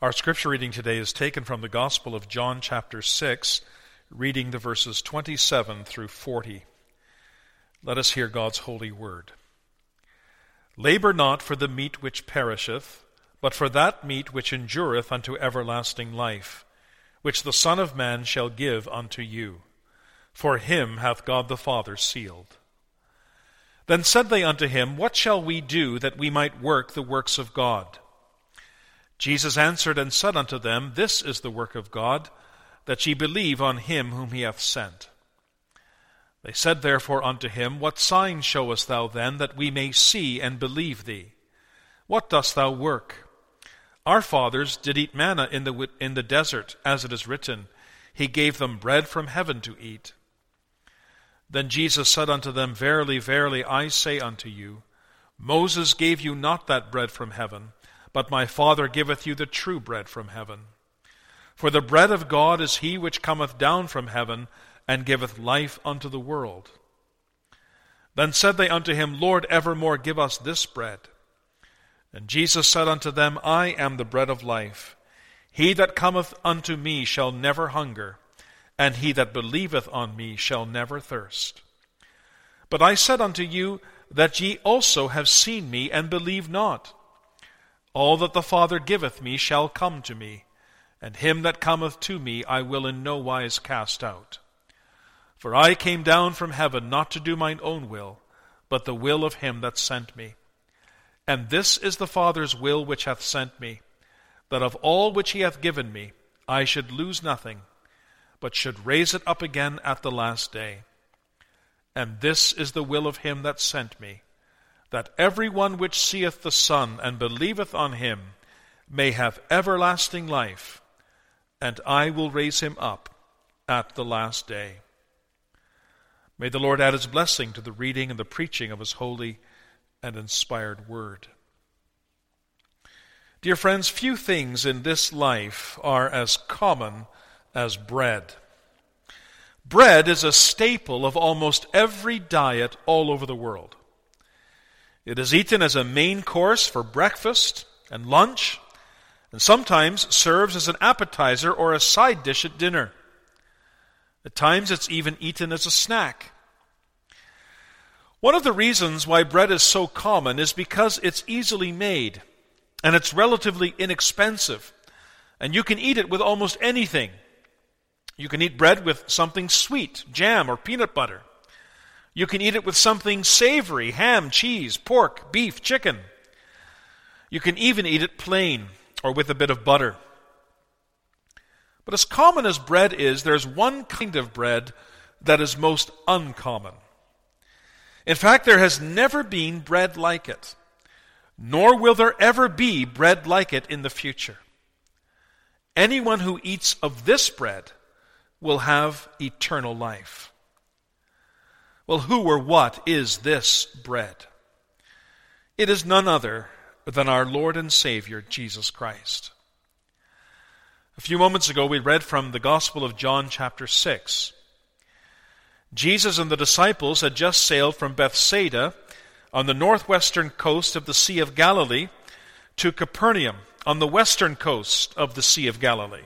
Our scripture reading today is taken from the Gospel of John chapter 6, reading the verses 27 through 40. Let us hear God's holy word. Labor not for the meat which perisheth, but for that meat which endureth unto everlasting life, which the Son of Man shall give unto you. For him hath God the Father sealed. Then said they unto him, What shall we do that we might work the works of God? Jesus answered and said unto them, This is the work of God, that ye believe on him whom he hath sent. They said therefore unto him, What sign showest thou then, that we may see and believe thee? What dost thou work? Our fathers did eat manna in the desert, as it is written, He gave them bread from heaven to eat. Then Jesus said unto them, Verily, verily, I say unto you, Moses gave you not that bread from heaven, but my Father giveth you the true bread from heaven. For the bread of God is he which cometh down from heaven, and giveth life unto the world. Then said they unto him, Lord, evermore give us this bread. And Jesus said unto them, I am the bread of life. He that cometh unto me shall never hunger, and he that believeth on me shall never thirst. But I said unto you, that ye also have seen me, and believe not. All that the Father giveth me shall come to me, and him that cometh to me I will in no wise cast out. For I came down from heaven not to do mine own will, but the will of him that sent me. And this is the Father's will which hath sent me, that of all which he hath given me I should lose nothing, but should raise it up again at the last day. And this is the will of him that sent me, that every one which seeth the Son and believeth on him may have everlasting life, and I will raise him up at the last day. May the Lord add his blessing to the reading and the preaching of his holy and inspired word. Dear friends, few things in this life are as common as bread. Bread is a staple of almost every diet all over the world. It is eaten as a main course for breakfast and lunch, and sometimes serves as an appetizer or a side dish at dinner. At times it's even eaten as a snack. One of the reasons why bread is so common is because it's easily made, and it's relatively inexpensive, and you can eat it with almost anything. You can eat bread with something sweet, jam or peanut butter. You can eat it with something savory, ham, cheese, pork, beef, chicken. You can even eat it plain or with a bit of butter. But as common as bread is, there's one kind of bread that is most uncommon. In fact, there has never been bread like it, nor will there ever be bread like it in the future. Anyone who eats of this bread will have eternal life. Well, who or what is this bread? It is none other than our Lord and Savior, Jesus Christ. A few moments ago, we read from the Gospel of John chapter 6. Jesus and the disciples had just sailed from Bethsaida on the northwestern coast of the Sea of Galilee to Capernaum on the western coast of the Sea of Galilee.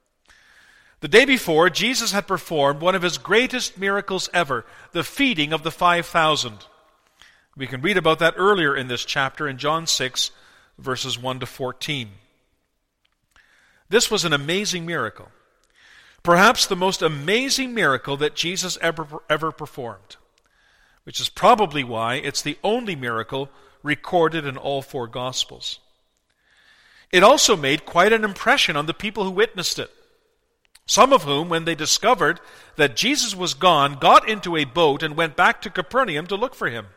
The day before, Jesus had performed one of his greatest miracles ever, the feeding of the 5,000. We can read about that earlier in this chapter in John 6, verses 1 to 14. This was an amazing miracle, perhaps the most amazing miracle that Jesus ever performed, which is probably why it's the only miracle recorded in all four Gospels. It also made quite an impression on the people who witnessed it. Some of whom, when they discovered that Jesus was gone, got into a boat and went back to Capernaum to look for him.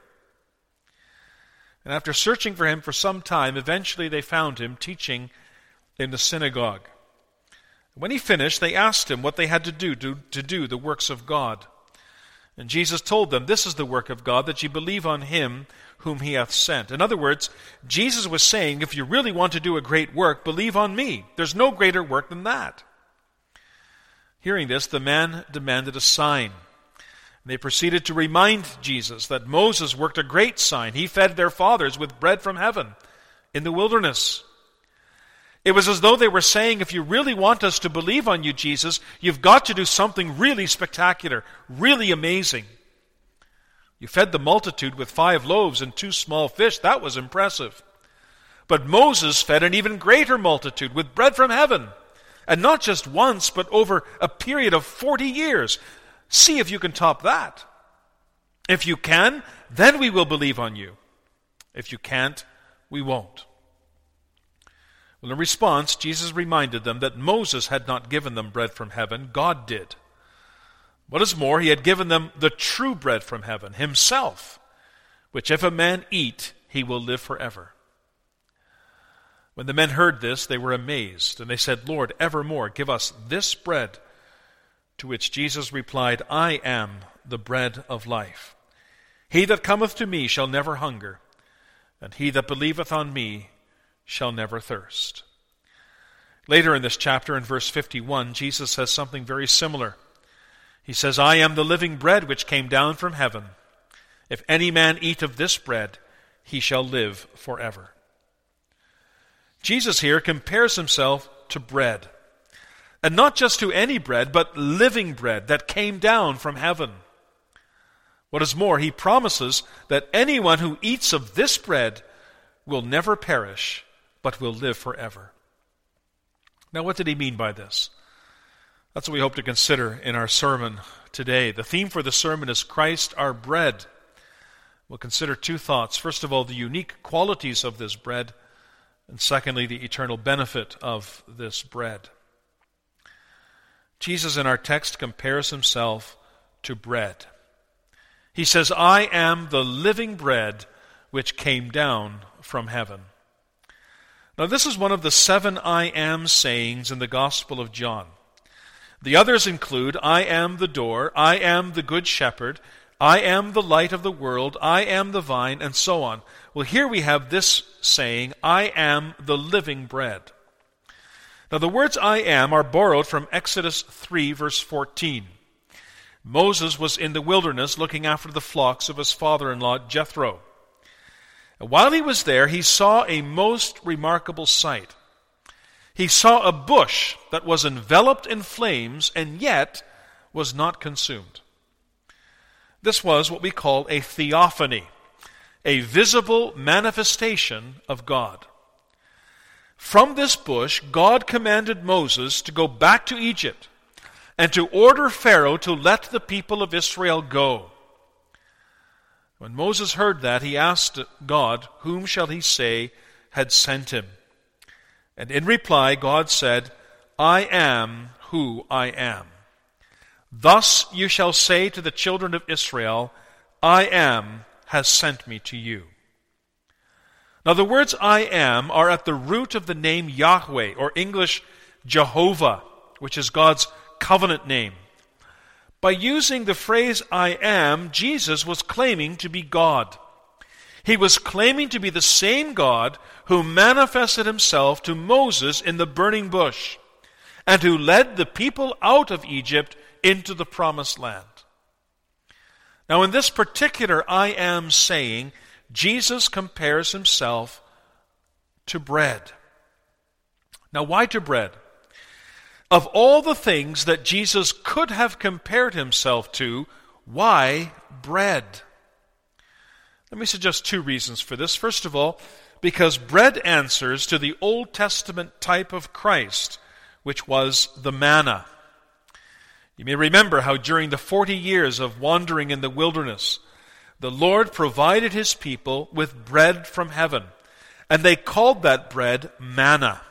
And after searching for him for some time, eventually they found him teaching in the synagogue. When he finished, they asked him what they had to do the works of God. And Jesus told them, This is the work of God, that ye believe on him whom he hath sent. In other words, Jesus was saying, if you really want to do a great work, believe on me. There's no greater work than that. Hearing this, the man demanded a sign. They proceeded to remind Jesus that Moses worked a great sign. He fed their fathers with bread from heaven in the wilderness. It was as though they were saying, if you really want us to believe on you, Jesus, you've got to do something really spectacular, really amazing. You fed the multitude with 5 loaves and 2 small fish. That was impressive. But Moses fed an even greater multitude with bread from heaven. And not just once, but over a period of 40 years. See if you can top that. If you can, then we will believe on you. If you can't, we won't. Well, in response, Jesus reminded them that Moses had not given them bread from heaven. God did. What is more, he had given them the true bread from heaven, himself, which if a man eat, he will live forever. When the men heard this, they were amazed, and they said, Lord, evermore give us this bread. To which Jesus replied, I am the bread of life. He that cometh to me shall never hunger, and he that believeth on me shall never thirst. Later in this chapter, in verse 51, Jesus says something very similar. He says, I am the living bread which came down from heaven. If any man eat of this bread, he shall live forever. Jesus here compares himself to bread. And not just to any bread, but living bread that came down from heaven. What is more, he promises that anyone who eats of this bread will never perish, but will live forever. Now, what did he mean by this? That's what we hope to consider in our sermon today. The theme for the sermon is Christ our bread. We'll consider 2 thoughts. First of all, the unique qualities of this bread, and secondly, the eternal benefit of this bread. Jesus in our text compares himself to bread. He says, I am the living bread which came down from heaven. Now, this is one of the 7 I am sayings in the Gospel of John. The others include, I am the door, I am the good shepherd, I am the light of the world, I am the vine, and so on. Well, here we have this saying, I am the living bread. Now, the words I am are borrowed from Exodus 3, verse 14. Moses was in the wilderness looking after the flocks of his father-in-law, Jethro. And while he was there, he saw a most remarkable sight. He saw a bush that was enveloped in flames and yet was not consumed. This was what we call a theophany, a visible manifestation of God. From this bush, God commanded Moses to go back to Egypt and to order Pharaoh to let the people of Israel go. When Moses heard that, he asked God, whom shall he say had sent him? And in reply, God said, I am who I am. Thus you shall say to the children of Israel, I am has sent me to you. Now the words I am are at the root of the name Yahweh, or English Jehovah, which is God's covenant name. By using the phrase I am, Jesus was claiming to be God. He was claiming to be the same God who manifested himself to Moses in the burning bush and who led the people out of Egypt into the promised land. Now, in this particular I am saying, Jesus compares himself to bread. Now, why to bread? Of all the things that Jesus could have compared himself to, why bread? Let me suggest 2 reasons for this. First of all, because bread answers to the Old Testament type of Christ, which was the manna. You may remember how during the 40 years of wandering in the wilderness, the Lord provided his people with bread from heaven, and they called that bread manna.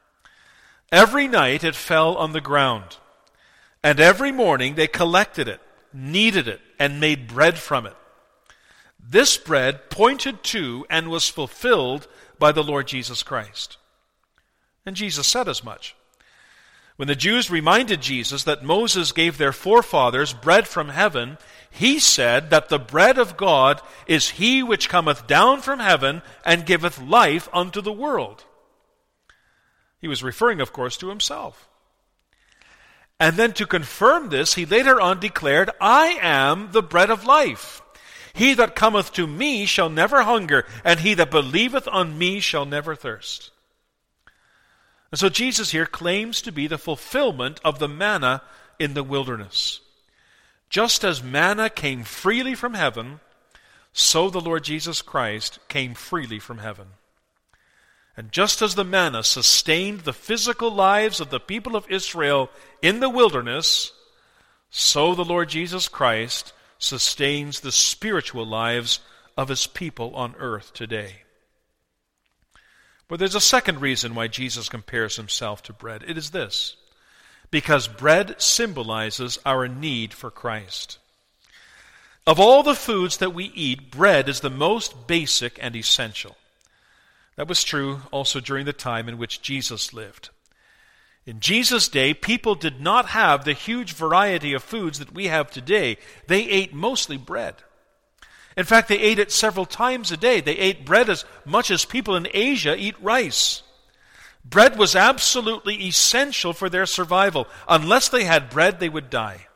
Every night it fell on the ground, and every morning they collected it, kneaded it, and made bread from it. This bread pointed to and was fulfilled by the Lord Jesus Christ. And Jesus said as much. When the Jews reminded Jesus that Moses gave their forefathers bread from heaven, he said that the bread of God is he which cometh down from heaven and giveth life unto the world. He was referring, of course, to himself. And then to confirm this, he later on declared, I am the bread of life. He that cometh to me shall never hunger, and he that believeth on me shall never thirst. And so Jesus here claims to be the fulfillment of the manna in the wilderness. Just as manna came freely from heaven, so the Lord Jesus Christ came freely from heaven. And just as the manna sustained the physical lives of the people of Israel in the wilderness, so the Lord Jesus Christ sustains the spiritual lives of his people on earth today. But there's a second reason why Jesus compares himself to bread. It is this: because bread symbolizes our need for Christ. Of all the foods that we eat, bread is the most basic and essential. That was true also during the time in which Jesus lived. In Jesus' day, people did not have the huge variety of foods that we have today. They ate mostly bread. In fact, they ate it several times a day. They ate bread as much as people in Asia eat rice. Bread was absolutely essential for their survival. Unless they had bread, they would die.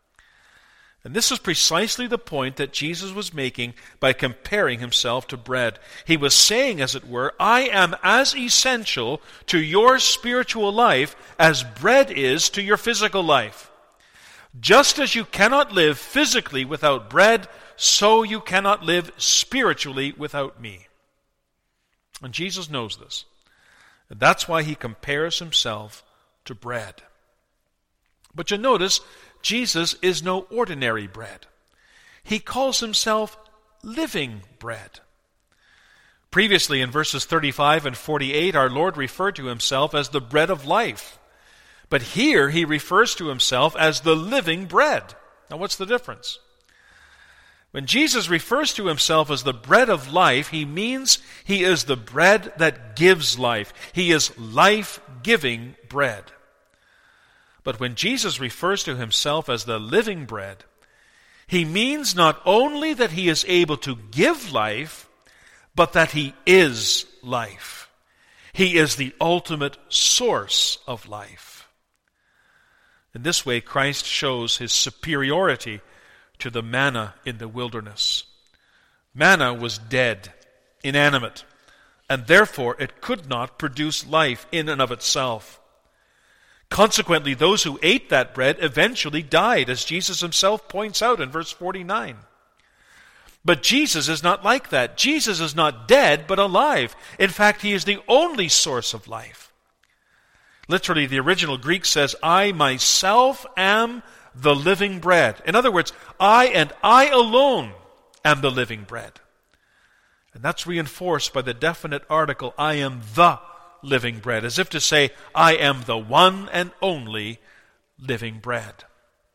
And this is precisely the point that Jesus was making by comparing himself to bread. He was saying, as it were, I am as essential to your spiritual life as bread is to your physical life. Just as you cannot live physically without bread, so you cannot live spiritually without me. And Jesus knows this. And that's why he compares himself to bread. But you notice, Jesus is no ordinary bread. He calls himself living bread. Previously in verses 35 and 48, our Lord referred to himself as the bread of life. But here he refers to himself as the living bread. Now what's the difference? When Jesus refers to himself as the bread of life, he means he is the bread that gives life. He is life-giving bread. But when Jesus refers to himself as the living bread, he means not only that he is able to give life, but that he is life. He is the ultimate source of life. In this way, Christ shows his superiority to the manna in the wilderness. Manna was dead, inanimate, and therefore it could not produce life in and of itself. Consequently, those who ate that bread eventually died, as Jesus himself points out in verse 49. But Jesus is not like that. Jesus is not dead, but alive. In fact, he is the only source of life. Literally, the original Greek says, I myself am the living bread. In other words, I and I alone am the living bread. And that's reinforced by the definite article, I am the living bread, as if to say, I am the one and only living bread.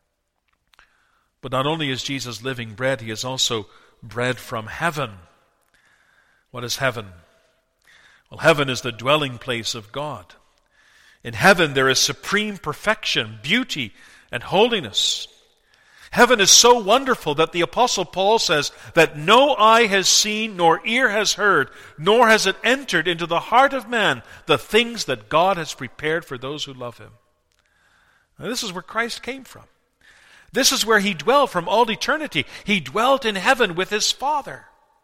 But not only is Jesus living bread, he is also bread from heaven. What is heaven? Well, heaven is the dwelling place of God. In heaven there is supreme perfection, beauty, and holiness. Heaven is so wonderful that the Apostle Paul says that no eye has seen, nor ear has heard, nor has it entered into the heart of man the things that God has prepared for those who love him. Now, this is where Christ came from. This is where he dwelled from all eternity. He dwelt in heaven with his Father.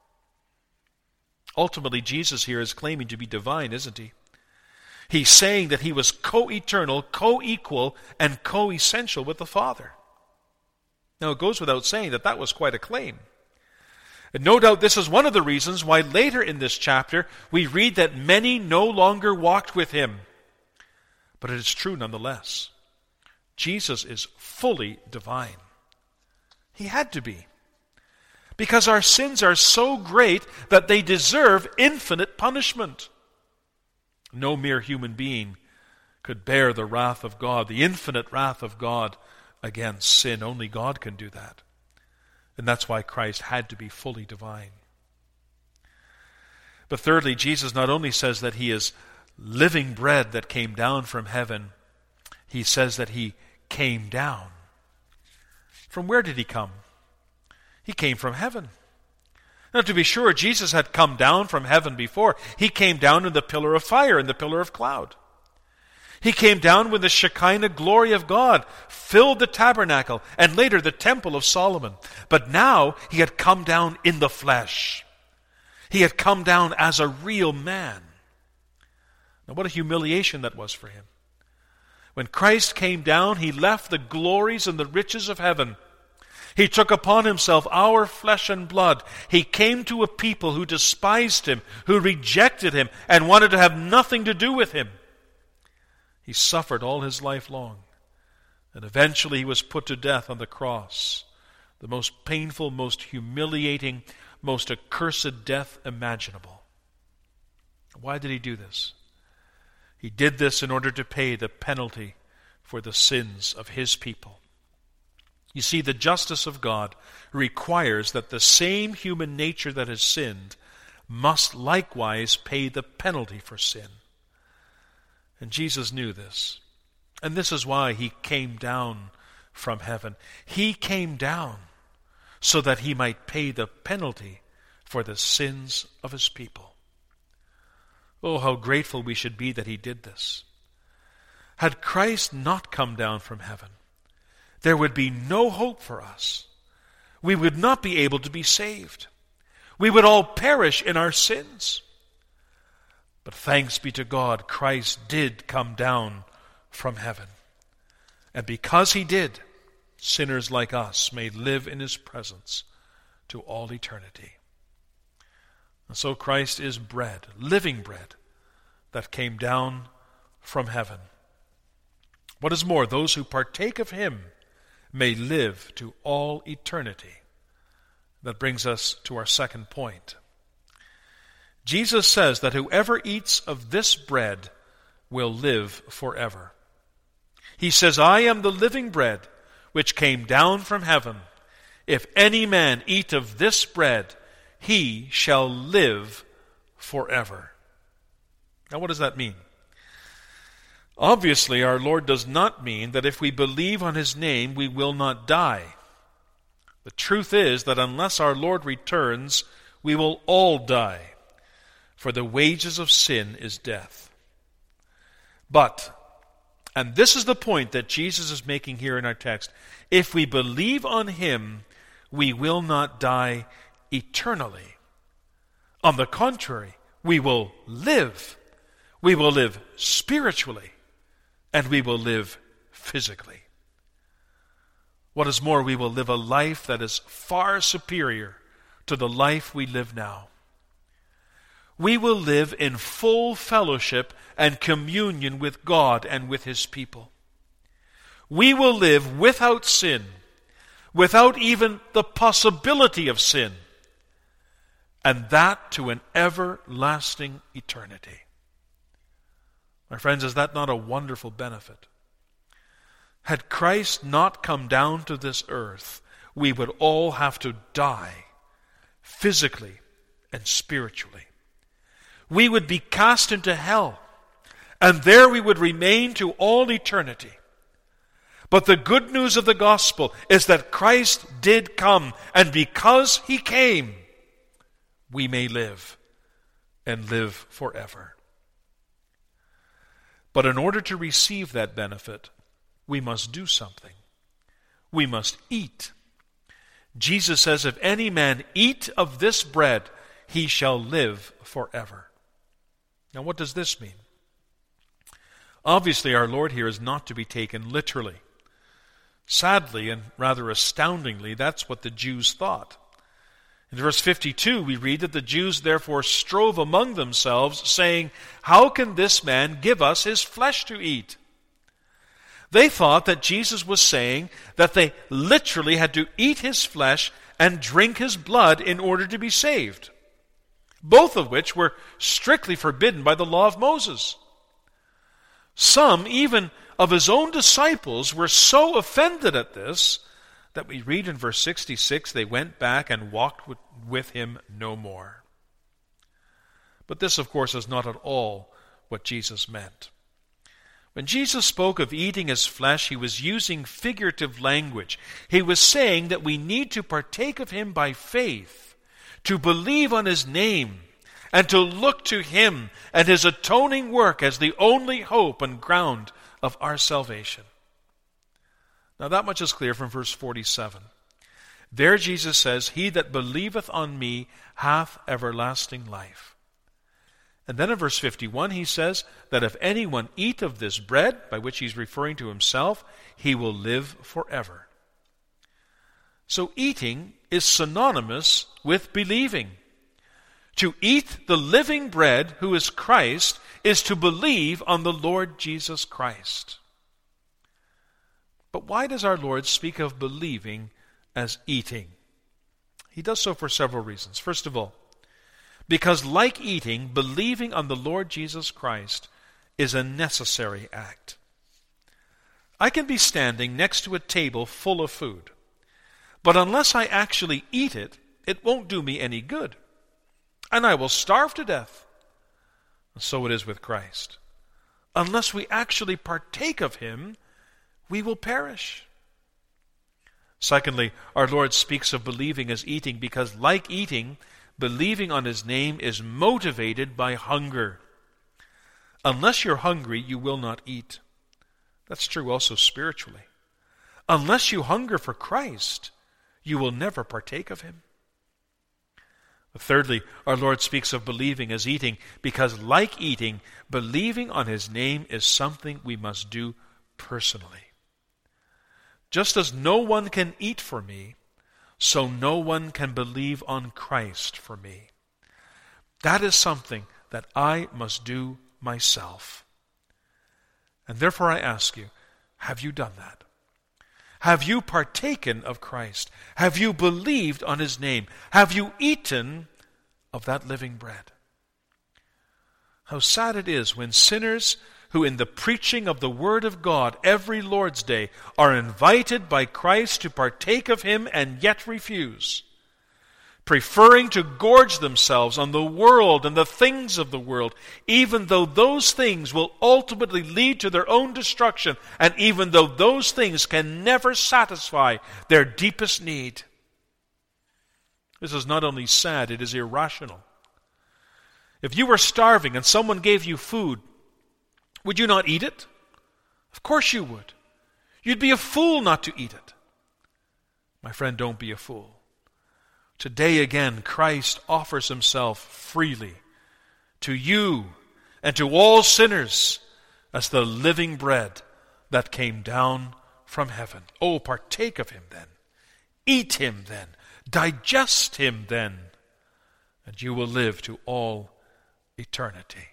Ultimately, Jesus here is claiming to be divine, isn't he? He's saying that he was co-eternal, co-equal, and co-essential with the Father. Now, it goes without saying that that was quite a claim. And no doubt this is one of the reasons why later in this chapter we read that many no longer walked with him. But it is true nonetheless. Jesus is fully divine. He had to be. Because our sins are so great that they deserve infinite punishment. No mere human being could bear the wrath of God, the infinite wrath of God against sin. Only God can do that. And that's why Christ had to be fully divine. But thirdly, Jesus not only says that he is living bread that came down from heaven, he says that he came down. From where did he come? He came from heaven. Now, to be sure, Jesus had come down from heaven before. He came down in the pillar of fire and the pillar of cloud. He came down when the Shekinah glory of God filled the tabernacle and later the temple of Solomon. But now he had come down in the flesh. He had come down as a real man. Now, what a humiliation that was for him. When Christ came down, he left the glories and the riches of heaven. He took upon himself our flesh and blood. He came to a people who despised him, who rejected him, and wanted to have nothing to do with him. He suffered all his life long, and eventually he was put to death on the cross, the most painful, most humiliating, most accursed death imaginable. Why did he do this? He did this in order to pay the penalty for the sins of his people. You see, the justice of God requires that the same human nature that has sinned must likewise pay the penalty for sin. And Jesus knew this. And this is why he came down from heaven. He came down so that he might pay the penalty for the sins of his people. Oh, how grateful we should be that he did this. Had Christ not come down from heaven, there would be no hope for us. We would not be able to be saved. We would all perish in our sins. But thanks be to God, Christ did come down from heaven. And because he did, sinners like us may live in his presence to all eternity. And so Christ is bread, living bread, that came down from heaven. What is more, those who partake of him may live to all eternity. That brings us to our second point. Jesus says that whoever eats of this bread will live forever. He says, I am the living bread which came down from heaven. If any man eat of this bread, he shall live forever. Now, what does that mean? Obviously, our Lord does not mean that if we believe on his name, we will not die. The truth is that unless our Lord returns, we will all die, for the wages of sin is death. But, and this is the point that Jesus is making here in our text, if we believe on him, we will not die eternally. On the contrary, we will live. We will live spiritually, and we will live physically. What is more, we will live a life that is far superior to the life we live now. We will live in full fellowship and communion with God and with his people. We will live without sin, without even the possibility of sin, and that to an everlasting eternity. My friends, is that not a wonderful benefit? Had Christ not come down to this earth, we would all have to die, physically and spiritually. We would be cast into hell, and there we would remain to all eternity. But the good news of the gospel is that Christ did come, and because he came, we may live, and live forever. But in order to receive that benefit, we must do something. We must eat. Jesus says, if any man eat of this bread, he shall live forever. Now, what does this mean? Obviously, our Lord here is not to be taken literally. Sadly, and rather astoundingly, that's what the Jews thought. In verse 52, we read that the Jews therefore strove among themselves, saying, how can this man give us his flesh to eat? They thought that Jesus was saying that they literally had to eat his flesh and drink his blood in order to be saved, both of which were strictly forbidden by the law of Moses. Some, even of his own disciples, were so offended at this that we read in verse 66, they went back and walked with him no more. But this, of course, is not at all what Jesus meant. When Jesus spoke of eating his flesh, he was using figurative language. He was saying that we need to partake of him by faith, to believe on his name, and to look to him and his atoning work as the only hope and ground of our salvation. Now that much is clear from verse 47. There Jesus says, he that believeth on me hath everlasting life. And then in verse 51 he says that if anyone eat of this bread, by which he's referring to himself, he will live forever. So eating is synonymous with believing. To eat the living bread, who is Christ, is to believe on the Lord Jesus Christ. But why does our Lord speak of believing as eating? He does so for several reasons. First of all, because like eating, believing on the Lord Jesus Christ is a necessary act. I can be standing next to a table full of food, but unless I actually eat it, it won't do me any good, and I will starve to death. And so it is with Christ. Unless we actually partake of him, we will perish. Secondly, our Lord speaks of believing as eating because, like eating, believing on his name is motivated by hunger. Unless you're hungry, you will not eat. That's true also spiritually. Unless you hunger for Christ, you will never partake of him. Thirdly, our Lord speaks of believing as eating because, like eating, believing on his name is something we must do personally. Just as no one can eat for me, so no one can believe on Christ for me. That is something that I must do myself. And therefore I ask you, have you done that? Have you partaken of Christ? Have you believed on his name? Have you eaten of that living bread? How sad it is when sinners who in the preaching of the Word of God every Lord's Day are invited by Christ to partake of him and yet refuse, preferring to gorge themselves on the world and the things of the world, even though those things will ultimately lead to their own destruction, and even though those things can never satisfy their deepest need. This is not only sad, it is irrational. If you were starving and someone gave you food, would you not eat it? Of course you would. You'd be a fool not to eat it. My friend, don't be a fool. Today again, Christ offers himself freely to you and to all sinners as the living bread that came down from heaven. Oh, partake of him then. Eat him then. Digest him then. And you will live to all eternity.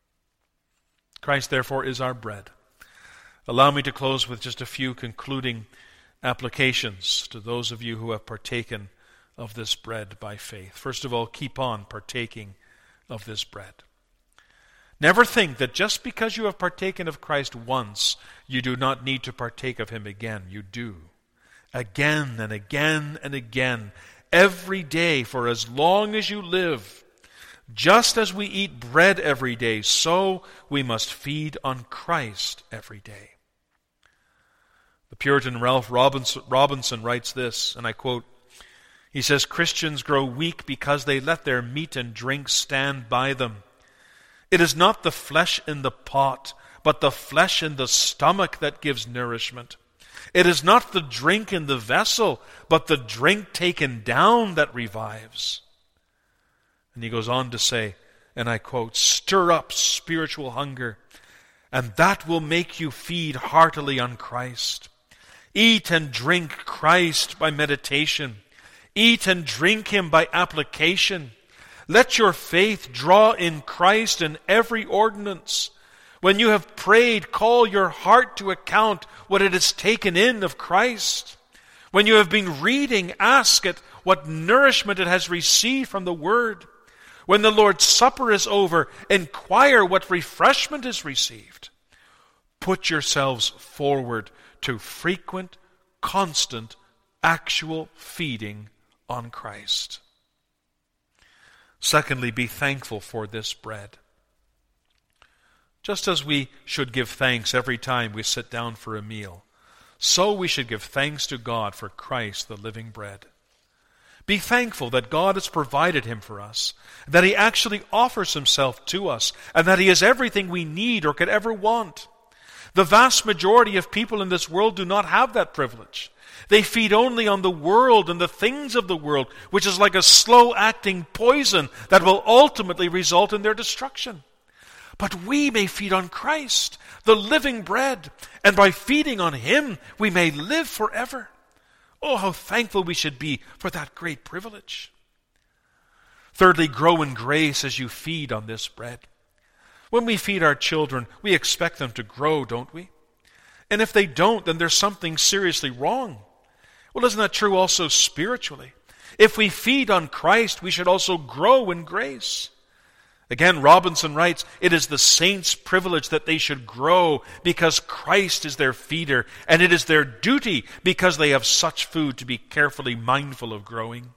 Christ, therefore, is our bread. Allow me to close with just a few concluding applications to those of you who have partaken of this bread by faith. First of all, keep on partaking of this bread. Never think that just because you have partaken of Christ once, you do not need to partake of him again. You do. Again and again and again, every day for as long as you live. Just as we eat bread every day, so we must feed on Christ every day. The Puritan Ralph Robinson writes this, and I quote, he says, "Christians grow weak because they let their meat and drink stand by them. It is not the flesh in the pot, but the flesh in the stomach that gives nourishment. It is not the drink in the vessel, but the drink taken down that revives." And he goes on to say, and I quote, "Stir up spiritual hunger, and that will make you feed heartily on Christ. Eat and drink Christ by meditation. Eat and drink him by application. Let your faith draw in Christ in every ordinance. When you have prayed, call your heart to account what it has taken in of Christ. When you have been reading, ask it what nourishment it has received from the Word. When the Lord's Supper is over, inquire what refreshment is received. Put yourselves forward to frequent, constant, actual feeding on Christ. Secondly, be thankful for this bread. Just as we should give thanks every time we sit down for a meal, so we should give thanks to God for Christ, the living bread. Be thankful that God has provided him for us, that he actually offers himself to us, and that he is everything we need or could ever want. The vast majority of people in this world do not have that privilege. They feed only on the world and the things of the world, which is like a slow-acting poison that will ultimately result in their destruction. But we may feed on Christ, the living bread, and by feeding on Him, we may live forever. Oh, how thankful we should be for that great privilege. Thirdly, grow in grace as you feed on this bread. When we feed our children, we expect them to grow, don't we? And if they don't, then there's something seriously wrong. Well, isn't that true also spiritually? If we feed on Christ, we should also grow in grace. Again, Robinson writes, it is the saints' privilege that they should grow because Christ is their feeder, and it is their duty because they have such food to be carefully mindful of growing.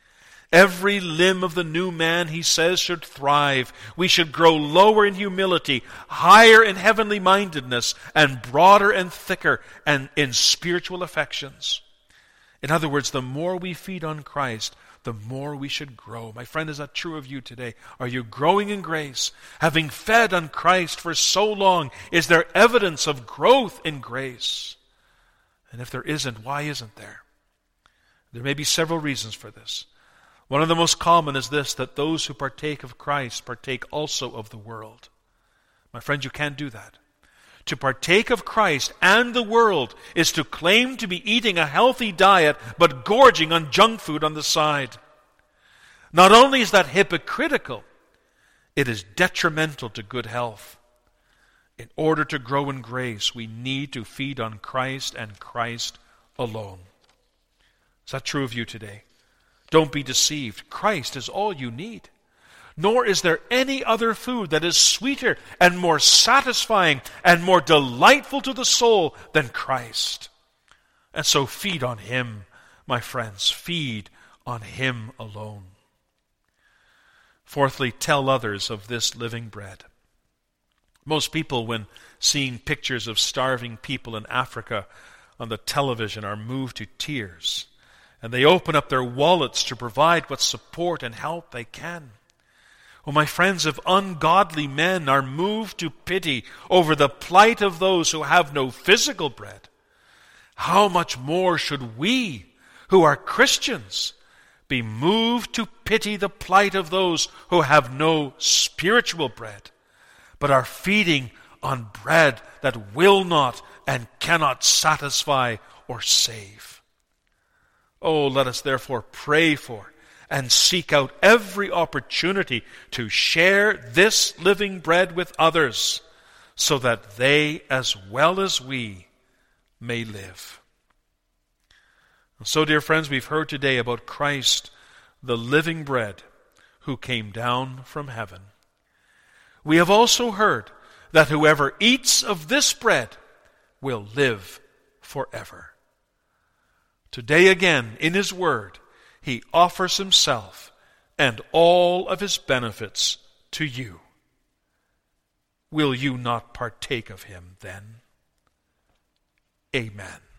Every limb of the new man, he says, should thrive. We should grow lower in humility, higher in heavenly mindedness, and broader and thicker and in spiritual affections. In other words, the more we feed on Christ, the more we should grow. My friend, is that true of you today? Are you growing in grace? Having fed on Christ for so long, is there evidence of growth in grace? And if there isn't, why isn't there? There may be several reasons for this. One of the most common is this, that those who partake of Christ partake also of the world. My friend, you can't do that. To partake of Christ and the world is to claim to be eating a healthy diet, but gorging on junk food on the side. Not only is that hypocritical, it is detrimental to good health. In order to grow in grace, we need to feed on Christ and Christ alone. Is that true of you today? Don't be deceived. Christ is all you need. Nor is there any other food that is sweeter and more satisfying and more delightful to the soul than Christ. And so feed on Him, my friends. Feed on Him alone. Fourthly, tell others of this living bread. Most people, when seeing pictures of starving people in Africa on the television, are moved to tears. And they open up their wallets to provide what support and help they can. Oh, my friends, if ungodly men are moved to pity over the plight of those who have no physical bread, how much more should we, who are Christians, be moved to pity the plight of those who have no spiritual bread, but are feeding on bread that will not and cannot satisfy or save. Oh, let us therefore pray for and seek out every opportunity to share this living bread with others, so that they, as well as we, may live. And so, dear friends, we've heard today about Christ, the living bread, who came down from heaven. We have also heard that whoever eats of this bread will live forever. Today again, in His Word, He offers Himself and all of His benefits to you. Will you not partake of Him then? Amen.